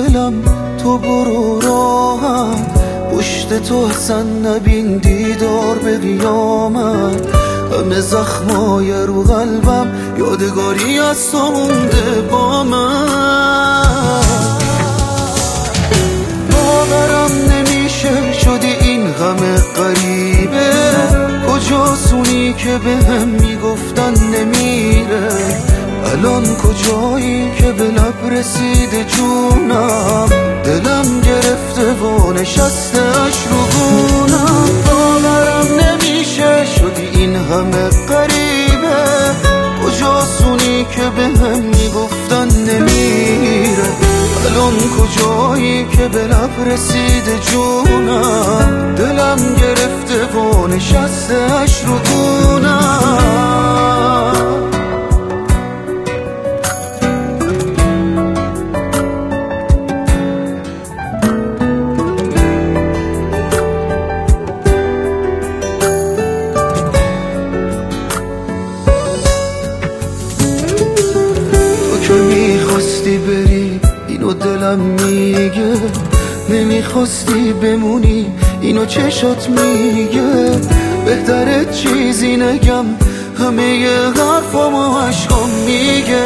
دلم تو برو راحت، پشت تو اصلا نبین دیدار به قیامت. همه زخمای رو قلبم یادگاری از تو مونده با من. باورم نمیشه شدی این همه غریبه، کجاسونی که به هم میگفتن نمیره؟ الان کجایی که به لب رسیده جونم؟ دلم گرفته و نشسته اش رو گونم. باورم نمیشه شدی این همه غریبه، کجاسونی که به هم میگفتن نمیره؟ الان کجایی که به لب رسیده جونم؟ دلم گرفته و نشسته اش رو گونم. تو میخواستی بری اینو دلم میگه، نمیخواستی بمونی اینو چشات میگه. بهتره چیزی نگم، همه حرفامو عشقام میگه.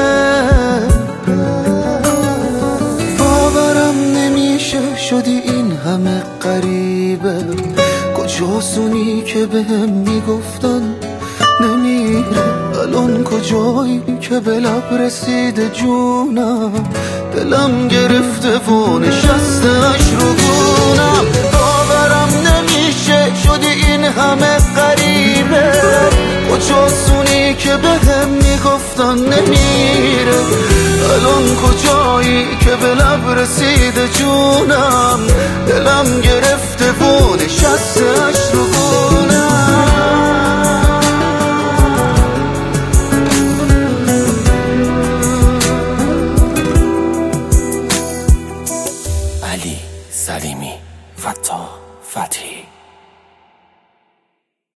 باورم نمیشه شدی این همه غریبه، کجاسونی که به هم میگفتن نمیره؟ الان کجایی که به لب رسیده جونم؟ دلم گرفته و نشسته اش رو گونم. باورم نمیشه شدی این همه غریبه، کجاسونی که به هم میگفتن نمیره؟ الان کجایی که به لب رسیده جونم؟ دلم گرفته و نشسته اش رو